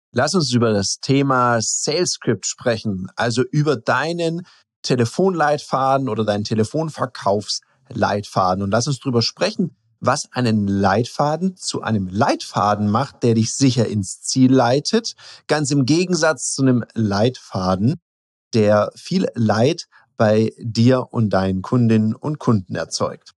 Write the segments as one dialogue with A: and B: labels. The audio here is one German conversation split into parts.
A: Lass uns über das Thema Sales Script sprechen, also über deinen Telefonleitfaden oder deinen Telefonverkaufsleitfaden. Und lass uns darüber sprechen, was einen Leitfaden zu einem Leitfaden macht, der dich sicher ins Ziel leitet, ganz im Gegensatz zu einem Leitfaden, der viel Leid bei dir und deinen Kundinnen und Kunden erzeugt.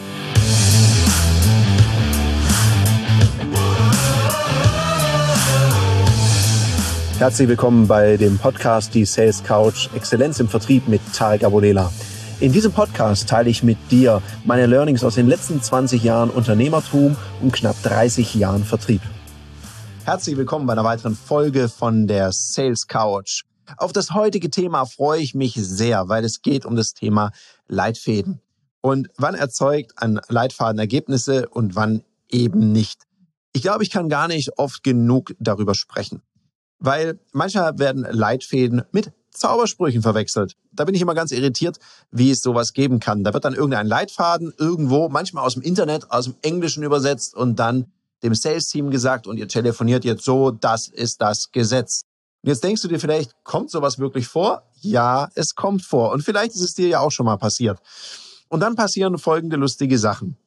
A: Herzlich willkommen bei dem Podcast Die Sales Couch Exzellenz im Vertrieb mit Tarek Abodela. In diesem Podcast teile ich mit dir meine Learnings aus den letzten 20 Jahren Unternehmertum und knapp 30 Jahren Vertrieb. Herzlich willkommen bei einer weiteren Folge von der Sales Couch. Auf das heutige Thema freue ich mich sehr, weil es geht um das Thema Leitfäden. Und wann erzeugt ein Leitfaden Ergebnisse und wann eben nicht? Ich glaube, ich kann gar nicht oft genug darüber sprechen. Weil manchmal werden Leitfäden mit Zaubersprüchen verwechselt. Da bin ich immer ganz irritiert, wie es sowas geben kann. Da wird dann irgendein Leitfaden irgendwo, manchmal aus dem Internet, aus dem Englischen übersetzt und dann dem Sales-Team gesagt und ihr telefoniert jetzt so, das ist das Gesetz. Und jetzt denkst du dir vielleicht, kommt sowas wirklich vor? Ja, es kommt vor. Und vielleicht ist es dir ja auch schon mal passiert. Und dann passieren folgende lustige Sachen.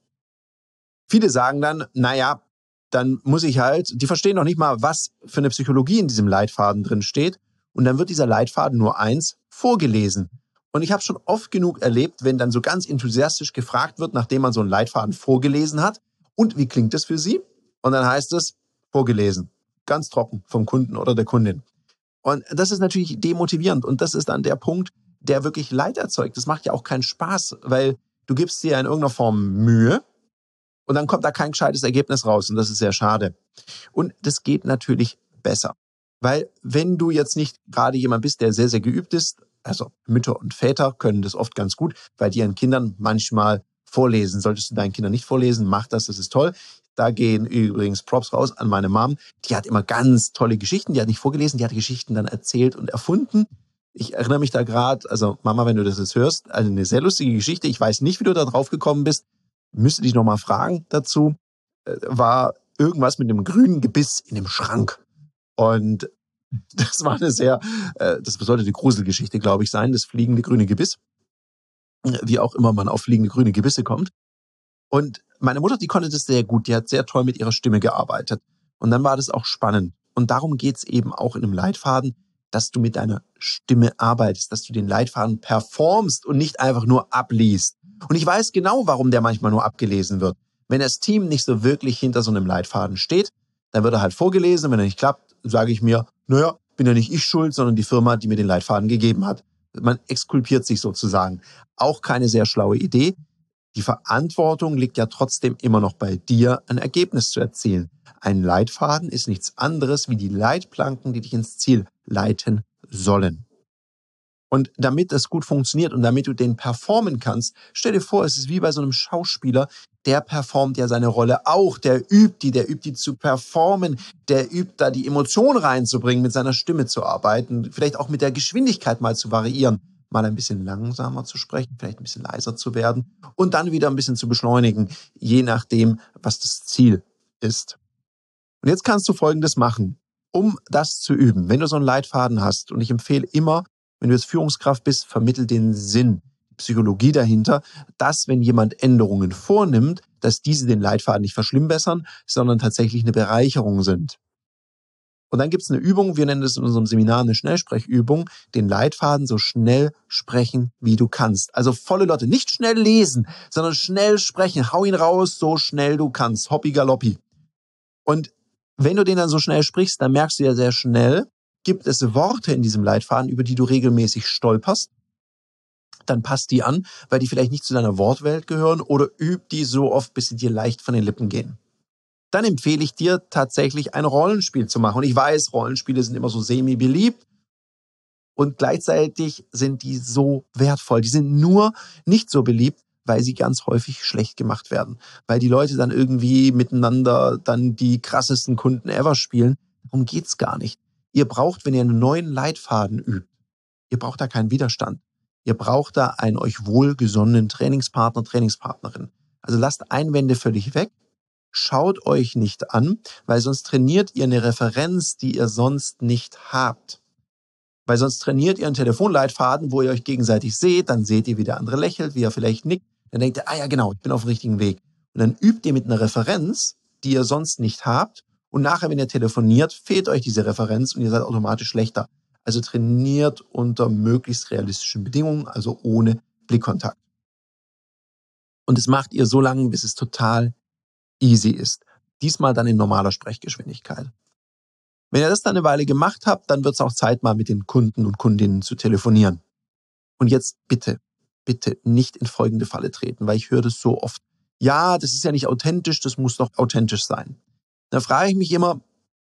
A: Viele sagen dann, naja, dann muss ich die verstehen noch nicht mal, was für eine Psychologie in diesem Leitfaden drin steht. Und dann wird dieser Leitfaden nur eins vorgelesen. Und ich habe schon oft genug erlebt, wenn dann so ganz enthusiastisch gefragt wird, nachdem man so einen Leitfaden vorgelesen hat. Und wie klingt das für Sie? Und dann heißt es, vorgelesen. Ganz trocken vom Kunden oder der Kundin. Und das ist natürlich demotivierend. Und das ist dann der Punkt, der wirklich Leid erzeugt. Das macht ja auch keinen Spaß, weil du gibst dir in irgendeiner Form Mühe. Und dann kommt da kein gescheites Ergebnis raus und das ist sehr schade. Und das geht natürlich besser. Weil wenn du jetzt nicht gerade jemand bist, der sehr, sehr geübt ist, also Mütter und Väter können das oft ganz gut, weil die ihren Kindern manchmal vorlesen. Solltest du deinen Kindern nicht vorlesen, mach das ist toll. Da gehen übrigens Props raus an meine Mom. Die hat immer ganz tolle Geschichten, die hat nicht vorgelesen, die hat Geschichten dann erzählt und erfunden. Ich erinnere mich da gerade, also Mama, wenn du das jetzt hörst, also eine sehr lustige Geschichte. Ich weiß nicht, wie du da drauf gekommen bist. Müsste dich nochmal fragen dazu, war irgendwas mit einem grünen Gebiss in dem Schrank. Und das war das sollte eine Gruselgeschichte, glaube ich, sein, das fliegende grüne Gebiss. Wie auch immer man auf fliegende grüne Gebisse kommt. Und meine Mutter, die konnte das sehr gut, die hat sehr toll mit ihrer Stimme gearbeitet. Und dann war das auch spannend. Und darum geht's eben auch in einem Leitfaden, dass du mit deiner Stimme arbeitest, dass du den Leitfaden performst und nicht einfach nur abliest. Und ich weiß genau, warum der manchmal nur abgelesen wird. Wenn das Team nicht so wirklich hinter so einem Leitfaden steht, dann wird er halt vorgelesen. Wenn er nicht klappt, sage ich mir, naja, bin ja nicht ich schuld, sondern die Firma, die mir den Leitfaden gegeben hat. Man exkulpiert sich sozusagen. Auch keine sehr schlaue Idee. Die Verantwortung liegt ja trotzdem immer noch bei dir, ein Ergebnis zu erzielen. Ein Leitfaden ist nichts anderes wie die Leitplanken, die dich ins Ziel leiten sollen. Und damit das gut funktioniert und damit du den performen kannst, stell dir vor, es ist wie bei so einem Schauspieler, der performt ja seine Rolle auch, der übt die zu performen, der übt da die Emotion reinzubringen, mit seiner Stimme zu arbeiten, vielleicht auch mit der Geschwindigkeit mal zu variieren, mal ein bisschen langsamer zu sprechen, vielleicht ein bisschen leiser zu werden und dann wieder ein bisschen zu beschleunigen, je nachdem, was das Ziel ist. Und jetzt kannst du Folgendes machen, um das zu üben. Wenn du so einen Leitfaden hast, und ich empfehle immer, wenn du jetzt Führungskraft bist, vermittel den Sinn, die Psychologie dahinter, dass, wenn jemand Änderungen vornimmt, dass diese den Leitfaden nicht verschlimmbessern, sondern tatsächlich eine Bereicherung sind. Und dann gibt es eine Übung, wir nennen das in unserem Seminar eine Schnellsprechübung, den Leitfaden so schnell sprechen, wie du kannst. Also volle Lotte, nicht schnell lesen, sondern schnell sprechen. Hau ihn raus, so schnell du kannst. Hoppi galoppi. Und wenn du den dann so schnell sprichst, dann merkst du ja sehr schnell, gibt es Worte in diesem Leitfaden, über die du regelmäßig stolperst, dann passt die an, weil die vielleicht nicht zu deiner Wortwelt gehören oder üb die so oft, bis sie dir leicht von den Lippen gehen. Dann empfehle ich dir tatsächlich ein Rollenspiel zu machen. Und ich weiß, Rollenspiele sind immer so semi-beliebt und gleichzeitig sind die so wertvoll. Die sind nur nicht so beliebt, weil sie ganz häufig schlecht gemacht werden. Weil die Leute dann irgendwie miteinander dann die krassesten Kunden ever spielen. Darum geht's gar nicht. Ihr braucht, wenn ihr einen neuen Leitfaden übt, ihr braucht da keinen Widerstand. Ihr braucht da einen euch wohlgesonnenen Trainingspartner, Trainingspartnerin. Also lasst Einwände völlig weg Schaut euch nicht an, weil sonst trainiert ihr eine Referenz, die ihr sonst nicht habt. Weil sonst trainiert ihr einen Telefonleitfaden, wo ihr euch gegenseitig seht, dann seht ihr, wie der andere lächelt, wie er vielleicht nickt. Dann denkt ihr, ja genau, ich bin auf dem richtigen Weg. Und dann übt ihr mit einer Referenz, die ihr sonst nicht habt. Und nachher, wenn ihr telefoniert, fehlt euch diese Referenz und ihr seid automatisch schlechter. Also trainiert unter möglichst realistischen Bedingungen, also ohne Blickkontakt. Und das macht ihr so lange, bis es total easy ist. Diesmal dann in normaler Sprechgeschwindigkeit. Wenn ihr das dann eine Weile gemacht habt, dann wird es auch Zeit, mal mit den Kunden und Kundinnen zu telefonieren. Und jetzt bitte, bitte nicht in folgende Falle treten, weil ich höre das so oft. Ja, das ist ja nicht authentisch, das muss doch authentisch sein. Da frage ich mich immer,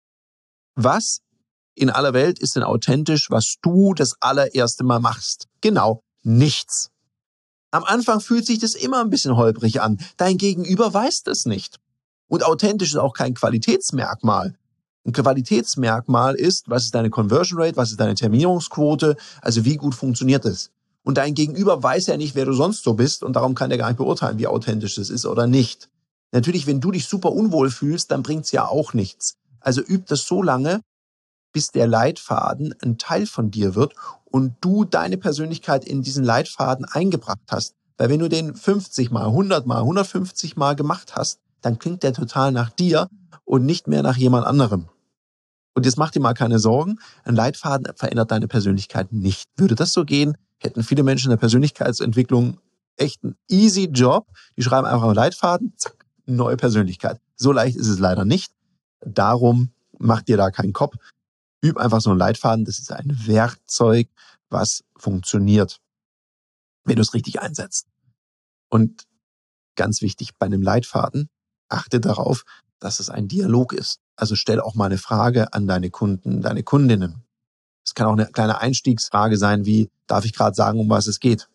A: was in aller Welt ist denn authentisch, was du das allererste Mal machst? Genau, nichts. Am Anfang fühlt sich das immer ein bisschen holprig an. Dein Gegenüber weiß das nicht. Und authentisch ist auch kein Qualitätsmerkmal. Ein Qualitätsmerkmal ist, was ist deine Conversion Rate, was ist deine Terminierungsquote, also wie gut funktioniert es. Und dein Gegenüber weiß ja nicht, wer du sonst so bist und darum kann der gar nicht beurteilen, wie authentisch das ist oder nicht. Natürlich, wenn du dich super unwohl fühlst, dann bringt's ja auch nichts. Also üb das so lange, bis der Leitfaden ein Teil von dir wird und du deine Persönlichkeit in diesen Leitfaden eingebracht hast. Weil wenn du den 50 mal, 100 mal, 150 mal gemacht hast, dann klingt der total nach dir und nicht mehr nach jemand anderem. Und jetzt mach dir mal keine Sorgen, ein Leitfaden verändert deine Persönlichkeit nicht. Würde das so gehen, hätten viele Menschen in der Persönlichkeitsentwicklung echt einen easy Job. Die schreiben einfach einen Leitfaden, zack, neue Persönlichkeit. So leicht ist es leider nicht. Darum mach dir da keinen Kopf. Üb einfach so einen Leitfaden. Das ist ein Werkzeug, was funktioniert, wenn du es richtig einsetzt. Und ganz wichtig, bei einem Leitfaden, achte darauf, dass es ein Dialog ist. Also stell auch mal eine Frage an deine Kunden, deine Kundinnen. Es kann auch eine kleine Einstiegsfrage sein, wie, darf ich gerade sagen, um was es geht?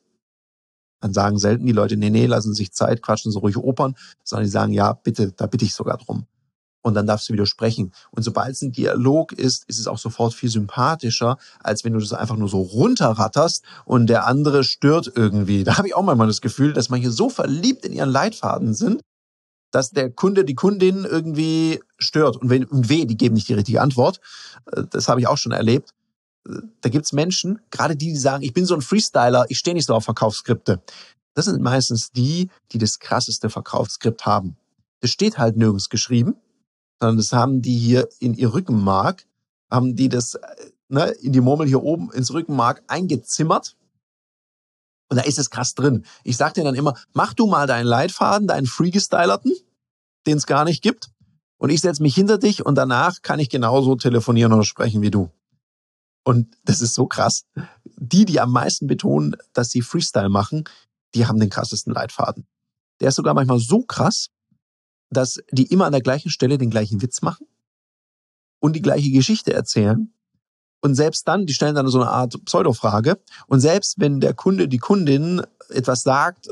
A: Dann sagen selten die Leute, nee, lassen sich Zeit, quatschen so ruhig Opern, sondern die sagen, ja, bitte, da bitte ich sogar drum. Und dann darfst du wieder sprechen. Und sobald es ein Dialog ist, ist es auch sofort viel sympathischer, als wenn du das einfach nur so runterratterst und der andere stört irgendwie. Da habe ich auch manchmal das Gefühl, dass manche so verliebt in ihren Leitfaden sind, dass der Kunde, die Kundin irgendwie stört. Und die geben nicht die richtige Antwort. Das habe ich auch schon erlebt. Da gibt's Menschen, gerade die sagen, ich bin so ein Freestyler, ich stehe nicht so auf Verkaufsskripte. Das sind meistens die das krasseste Verkaufsskript haben. Das steht halt nirgends geschrieben, sondern das haben die hier in ihr Rückenmark, haben die das in die Murmel hier oben ins Rückenmark eingezimmert. Und da ist es krass drin. Ich sag dir dann immer, mach du mal deinen Leitfaden, deinen Freegestylerten, den es gar nicht gibt. Und ich setze mich hinter dich und danach kann ich genauso telefonieren oder sprechen wie du. Und das ist so krass. Die am meisten betonen, dass sie Freestyle machen, die haben den krassesten Leitfaden. Der ist sogar manchmal so krass, dass die immer an der gleichen Stelle den gleichen Witz machen und die gleiche Geschichte erzählen. Und selbst dann, die stellen dann so eine Art Pseudofrage. Und selbst wenn der Kunde, die Kundin etwas sagt,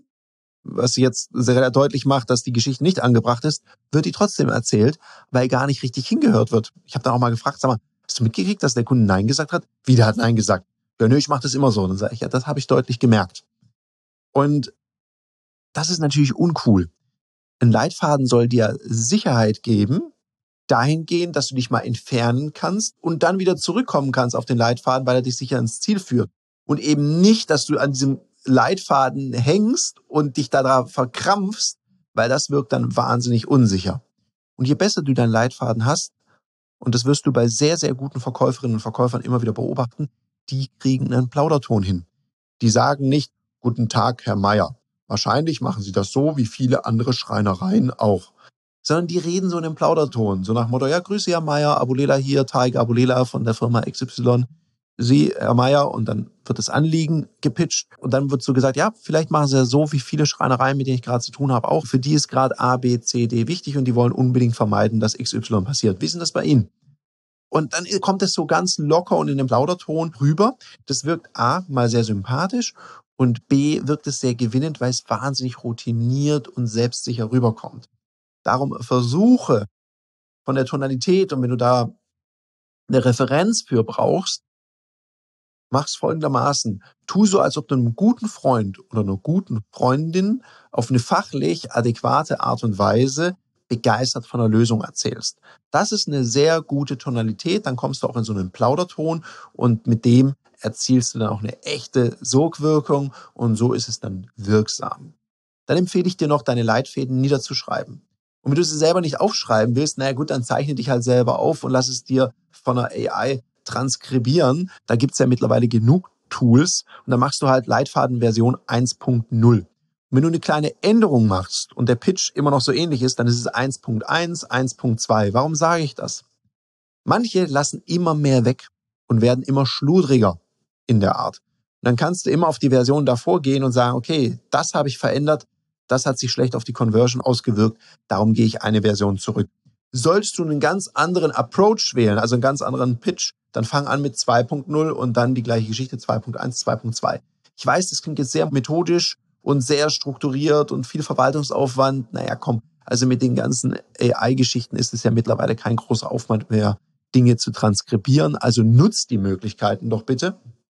A: was jetzt sehr deutlich macht, dass die Geschichte nicht angebracht ist, wird die trotzdem erzählt, weil gar nicht richtig hingehört wird. Ich habe dann auch mal gefragt, sag mal, hast du mitgekriegt, dass der Kunde Nein gesagt hat? Wie, der hat Nein gesagt? Ja, nö, ich mache das immer so. Dann sage ich, ja, das habe ich deutlich gemerkt. Und das ist natürlich uncool. Ein Leitfaden soll dir Sicherheit geben, dahingehend, dass du dich mal entfernen kannst und dann wieder zurückkommen kannst auf den Leitfaden, weil er dich sicher ins Ziel führt. Und eben nicht, dass du an diesem Leitfaden hängst und dich da verkrampfst, weil das wirkt dann wahnsinnig unsicher. Und je besser du deinen Leitfaden hast, und das wirst du bei sehr, sehr guten Verkäuferinnen und Verkäufern immer wieder beobachten, die kriegen einen Plauderton hin. Die sagen nicht, guten Tag, Herr Meier. Wahrscheinlich machen sie das so wie viele andere Schreinereien auch. Sondern die reden so in einem Plauderton. So nach dem Motto, ja, grüße Herr Meier, Abulela hier, Tarek Abulela von der Firma XY. Sie, Herr Meier, und dann wird das Anliegen gepitcht. Und dann wird so gesagt, ja, vielleicht machen sie ja so wie viele Schreinereien, mit denen ich gerade zu tun habe, auch. Für die ist gerade A, B, C, D wichtig und die wollen unbedingt vermeiden, dass XY passiert. Wie ist denn das bei Ihnen? Und dann kommt es so ganz locker und in einem Plauderton rüber. Das wirkt A, mal sehr sympathisch und B, wirkt es sehr gewinnend, weil es wahnsinnig routiniert und selbstsicher rüberkommt. Darum versuche von der Tonalität, und wenn du da eine Referenz für brauchst, mach's folgendermaßen. Tu so, als ob du einem guten Freund oder einer guten Freundin auf eine fachlich adäquate Art und Weise begeistert von der Lösung erzählst. Das ist eine sehr gute Tonalität, dann kommst du auch in so einen Plauderton und mit dem erzielst du dann auch eine echte Sogwirkung und so ist es dann wirksam. Dann empfehle ich dir noch, deine Leitfäden niederzuschreiben. Und wenn du sie selber nicht aufschreiben willst, naja gut, dann zeichne dich halt selber auf und lass es dir von einer AI transkribieren. Da gibt's ja mittlerweile genug Tools und dann machst du halt Leitfaden-Version 1.0. Und wenn du eine kleine Änderung machst und der Pitch immer noch so ähnlich ist, dann ist es 1.1, 1.2. Warum sage ich das? Manche lassen immer mehr weg und werden immer schludriger in der Art. Und dann kannst du immer auf die Version davor gehen und sagen, okay, das habe ich verändert, das hat sich schlecht auf die Conversion ausgewirkt, darum gehe ich eine Version zurück. Solltest du einen ganz anderen Approach wählen, also einen ganz anderen Pitch, dann fang an mit 2.0 und dann die gleiche Geschichte 2.1, 2.2. Ich weiß, das klingt jetzt sehr methodisch und sehr strukturiert und viel Verwaltungsaufwand. Naja, komm, also mit den ganzen AI-Geschichten ist es ja mittlerweile kein großer Aufwand mehr, Dinge zu transkribieren. Also nutzt die Möglichkeiten doch bitte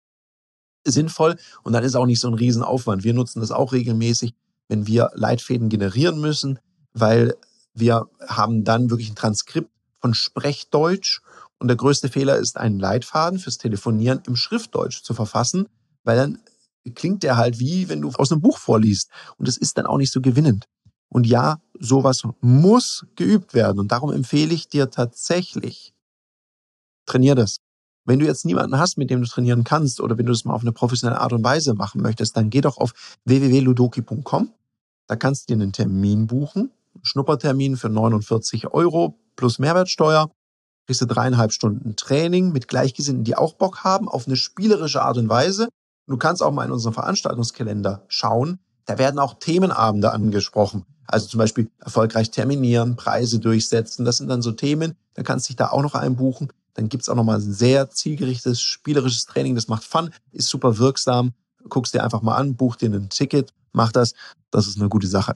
A: sinnvoll und dann ist auch nicht so ein Riesenaufwand. Wir nutzen das auch regelmäßig, wenn wir Leitfäden generieren müssen, weil wir haben dann wirklich ein Transkript von Sprechdeutsch und der größte Fehler ist, einen Leitfaden fürs Telefonieren im Schriftdeutsch zu verfassen, weil dann klingt der halt wie, wenn du aus einem Buch vorliest und es ist dann auch nicht so gewinnend. Und ja, sowas muss geübt werden und darum empfehle ich dir tatsächlich, trainier das. Wenn du jetzt niemanden hast, mit dem du trainieren kannst oder wenn du das mal auf eine professionelle Art und Weise machen möchtest, dann geh doch auf www.ludoki.com. Da kannst du dir einen Termin buchen, einen Schnuppertermin für 49 € plus Mehrwertsteuer. Kriegst du 3,5 Stunden Training mit Gleichgesinnten, die auch Bock haben, auf eine spielerische Art und Weise. Du kannst auch mal in unserem Veranstaltungskalender schauen. Da werden auch Themenabende angesprochen. Also zum Beispiel erfolgreich terminieren, Preise durchsetzen. Das sind dann so Themen, da kannst du dich da auch noch einbuchen. Dann gibt's auch nochmal ein sehr zielgerichtetes, spielerisches Training. Das macht Fun, ist super wirksam. Guck's dir einfach mal an, buch dir ein Ticket, mach das. Das ist eine gute Sache.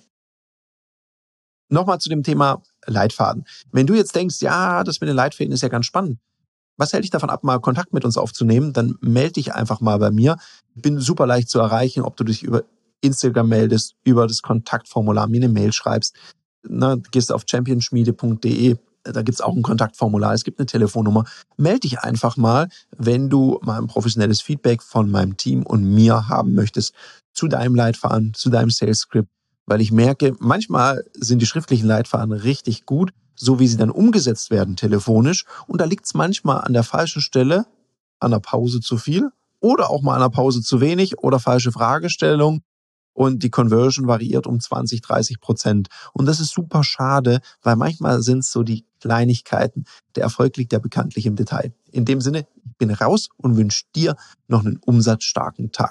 A: Nochmal zu dem Thema Leitfaden. Wenn du jetzt denkst, ja, das mit den Leitfäden ist ja ganz spannend. Was hält dich davon ab, mal Kontakt mit uns aufzunehmen? Dann melde dich einfach mal bei mir. Ich bin super leicht zu erreichen, ob du dich über Instagram meldest, über das Kontaktformular mir eine Mail schreibst. Gehst auf championschmiede.de. Da gibt's auch ein Kontaktformular, es gibt eine Telefonnummer. Meld dich einfach mal, wenn du mal ein professionelles Feedback von meinem Team und mir haben möchtest zu deinem Leitfaden, zu deinem Sales Script, weil ich merke, manchmal sind die schriftlichen Leitfaden richtig gut, so wie sie dann umgesetzt werden telefonisch und da liegt's manchmal an der falschen Stelle, an der Pause zu viel oder auch mal an der Pause zu wenig oder falsche Fragestellung. Und die Conversion variiert um 20-30%. Und das ist super schade, weil manchmal sind es so die Kleinigkeiten. Der Erfolg liegt ja bekanntlich im Detail. In dem Sinne, ich bin raus und wünsche dir noch einen umsatzstarken Tag.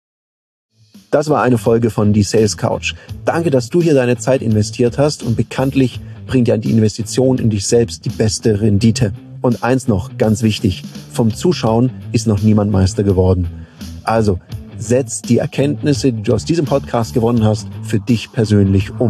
A: Das war eine Folge von Die Sales Couch. Danke, dass du hier deine Zeit investiert hast und bekanntlich bringt ja die Investition in dich selbst die beste Rendite. Und eins noch, ganz wichtig, vom Zuschauen ist noch niemand Meister geworden. Also, setz die Erkenntnisse, die du aus diesem Podcast gewonnen hast, für dich persönlich um.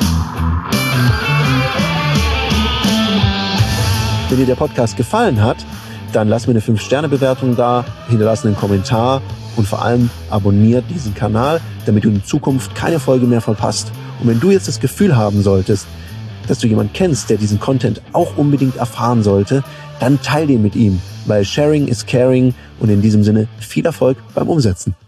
A: Wenn dir der Podcast gefallen hat, dann lass mir eine 5-Sterne-Bewertung da, hinterlass einen Kommentar und vor allem abonniert diesen Kanal, damit du in Zukunft keine Folge mehr verpasst. Und wenn du jetzt das Gefühl haben solltest, dass du jemanden kennst, der diesen Content auch unbedingt erfahren sollte, dann teile den mit ihm, weil Sharing is Caring und in diesem Sinne viel Erfolg beim Umsetzen.